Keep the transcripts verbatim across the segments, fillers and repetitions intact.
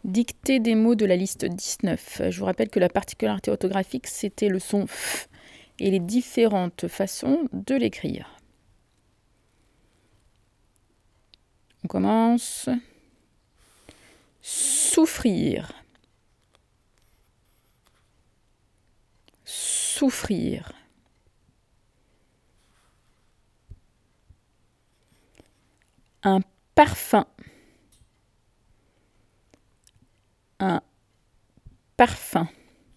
Dictée des mots de la liste dix-neuf. Je vous rappelle que la particularité orthographique, c'était le son F et les différentes façons de l'écrire. On commence. Souffrir. Souffrir. Un parfum. Un parfum.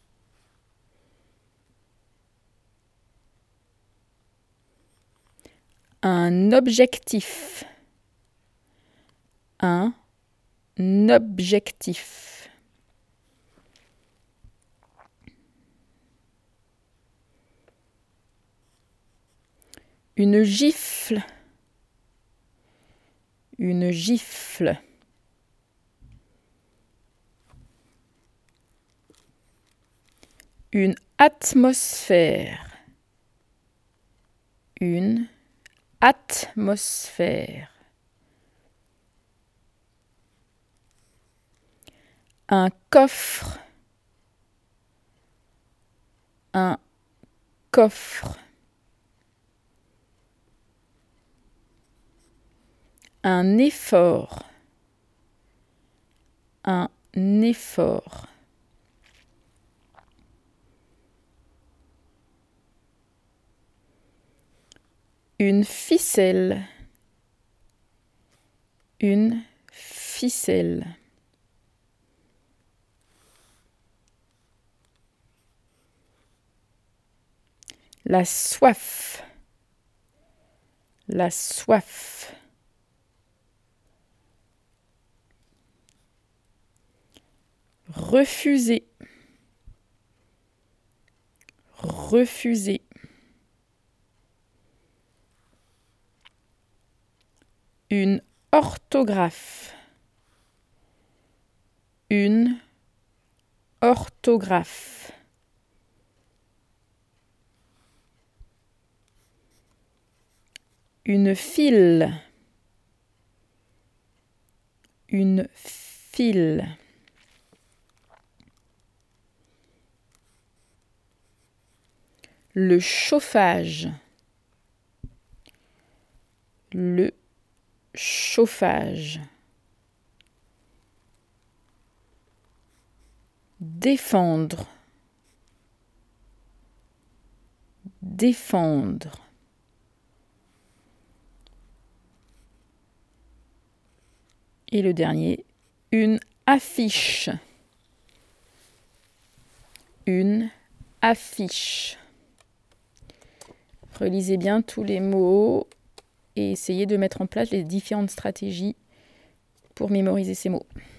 Un objectif. Un objectif. Une gifle. Une gifle. Une atmosphère. Une atmosphère. Un coffre. Un coffre. Un effort. Un effort. Une ficelle. Une ficelle. La soif. La soif. Refuser. Refuser. Une orthographe. Une orthographe. Une file. Une file. Le chauffage. Le chauffage. Défendre. Défendre. Et le dernier, une affiche. Une affiche. Relisez bien tous les mots et essayez de mettre en place les différentes stratégies pour mémoriser ces mots.